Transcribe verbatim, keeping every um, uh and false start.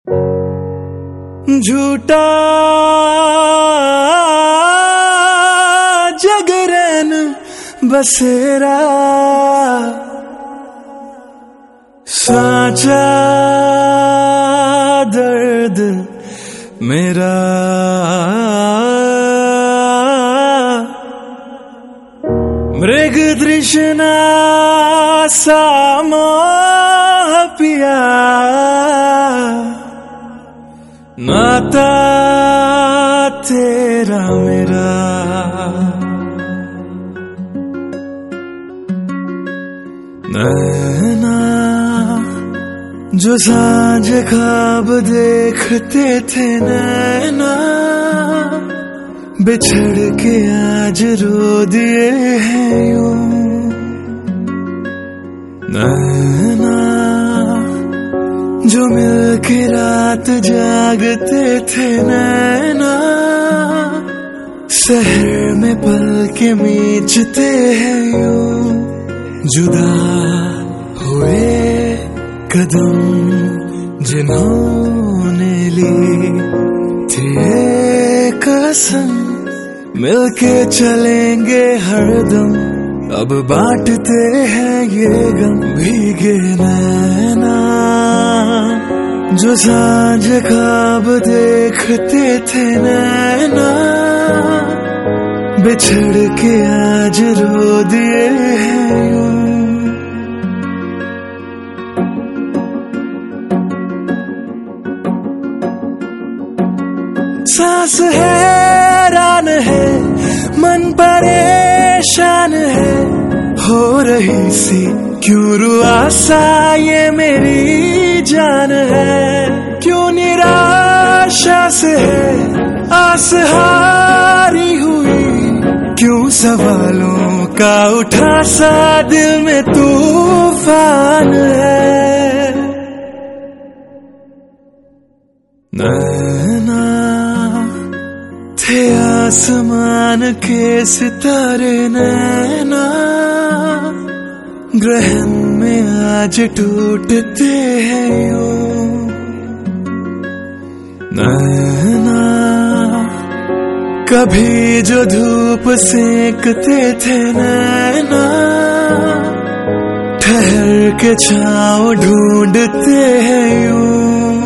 झूठा जगरन बसेरा, साचा दर्द मेरा। मृग तृष्णा सा मोह पिया, नाता तेरा मेरा। नैना जो सांझ ख्वाब देखते थे, नैना बिछड़ के आज रो दिए हैं यूं। नैना जो मिल के रात जागते थे, नैना शहर में पल के मीचते हैं यूं। जुदा हुए कदम जिन्होंने ली थी कसम, मिलके चलेंगे हरदम, अब बांटते हैं ये गम। भीगे नैना जो सांझ ख्वाब देखते थे, नैना बिछड़ के आज रो दिए हैं यूं। सांस हैरान है, मन परेशान है, हो रही सी क्यों रुआसा ये मेरी जान है। क्यों निराशा से है आस हारी हुई, क्यों सवालों का उठा सा दिल में तूफान है। नैना थे आसमान के सितारे, नैना ग्रहण में आज टूटते हैं यूं। नैना कभी जो धूप सेकते थे, नैना ठहर के छाँव ढूंढते हैं यूं।